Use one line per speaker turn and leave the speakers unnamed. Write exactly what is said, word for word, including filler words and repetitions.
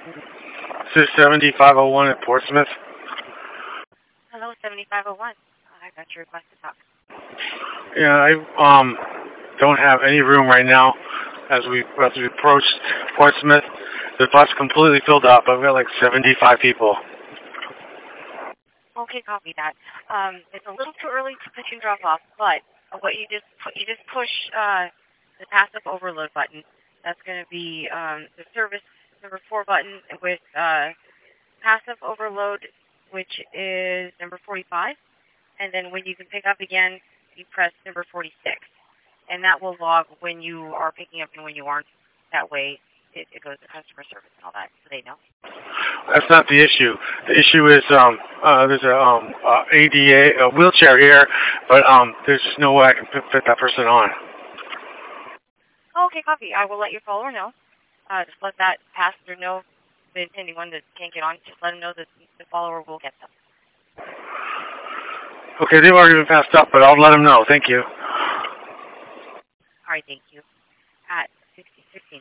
This is seventy-five oh one at Portsmouth.
Hello, seventy-five oh one. I got your request to talk.
Yeah, I um don't have any room right now. As we as we approach Portsmouth, the bus completely filled up. I've got like seventy-five people.
Okay, copy that. Um, it's a little too early to push and drop off, but what you just pu- you just push uh, the passive overload button. That's going to be um, the service number four button with uh, passive overload, which is number forty-five. And then when you can pick up again, you press number forty-six. And that will log when you are picking up and when you aren't. That way it, it goes to customer service and all that, so they know.
That's not the issue. The issue is um uh there's a um uh, A D A a wheelchair here, but um there's just no way I can fit, fit that person on.
Okay, copy. I will let your follower know. Uh, just let that passenger know, if anyone that can't get on, just let them know that the follower will get them.
Okay, they've already been passed up, but I'll let them know. Thank you.
All right, thank you. At sixty sixteen.